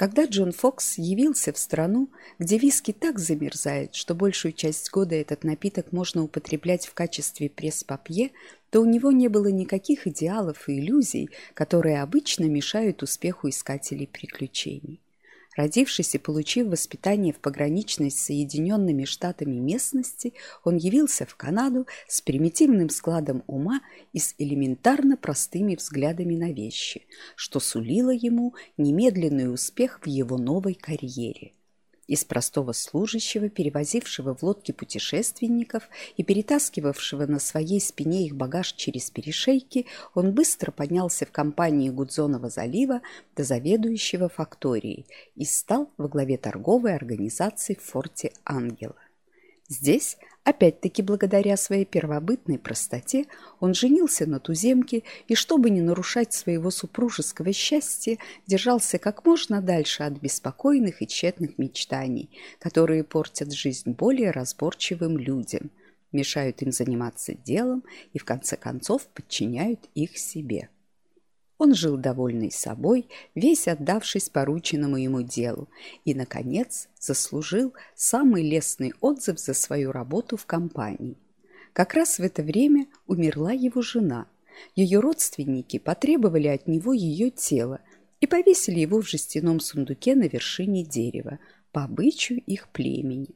Когда Джон Фокс явился в страну, где виски так замерзает, что большую часть года этот напиток можно употреблять в качестве пресс-папье, то у него не было никаких идеалов и иллюзий, которые обычно мешают успеху искателей приключений. Родившись и получив воспитание в пограничной с Соединенными Штатами местности, он явился в Канаду с примитивным складом ума и с элементарно простыми взглядами на вещи, что сулило ему немедленный успех в его новой карьере. Из простого служащего, перевозившего в лодке путешественников и перетаскивавшего на своей спине их багаж через перешейки, он быстро поднялся в компании Гудзонова залива до заведующего факторией и стал во главе торговой организации в форте Ангела. Здесь, опять-таки благодаря своей первобытной простоте, он женился на туземке и, чтобы не нарушать своего супружеского счастья, держался как можно дальше от беспокойных и тщетных мечтаний, которые портят жизнь более разборчивым людям, мешают им заниматься делом и, в конце концов, подчиняют их себе. Он жил довольный собой, весь отдавшись порученному ему делу, и, наконец, заслужил самый лестный отзыв за свою работу в компании. Как раз в это время умерла его жена. Ее родственники потребовали от него ее тело и повесили его в жестяном сундуке на вершине дерева, по обычаю их племени.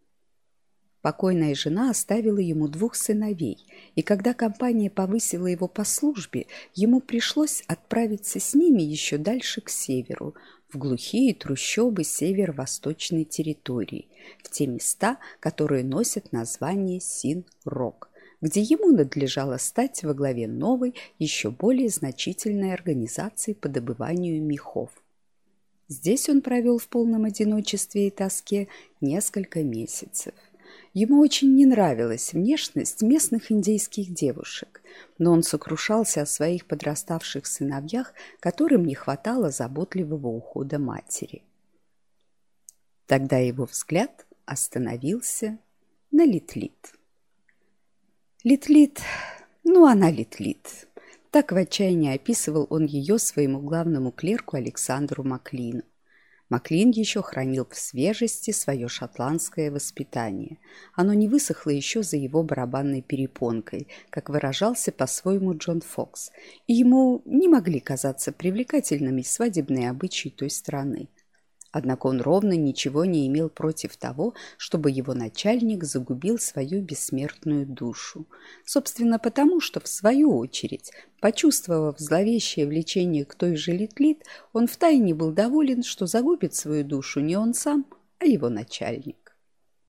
Покойная жена оставила ему 2 сыновей, и когда компания повысила его по службе, ему пришлось отправиться с ними еще дальше к северу, в глухие трущобы северо-восточной территории, в те места, которые носят название Син-Рок, где ему надлежало стать во главе новой, еще более значительной организации по добыванию мехов. Здесь он провел в полном одиночестве и тоске несколько месяцев. Ему очень не нравилась внешность местных индейских девушек, но он сокрушался о своих подраставших сыновьях, которым не хватало заботливого ухода матери. Тогда его взгляд остановился на Лит-Лит. Лит-Лит, она Лит-Лит. Так в отчаянии описывал он ее своему главному клерку Александру Маклину. Маклин еще хранил в свежести свое шотландское воспитание. Оно не высохло еще за его барабанной перепонкой, как выражался по-своему Джон Фокс, и ему не могли казаться привлекательными свадебные обычаи той страны. Однако он ровно ничего не имел против того, чтобы его начальник загубил свою бессмертную душу. Собственно, потому что, в свою очередь, почувствовав зловещее влечение к той же Лит-Лит, он втайне был доволен, что загубит свою душу не он сам, а его начальник.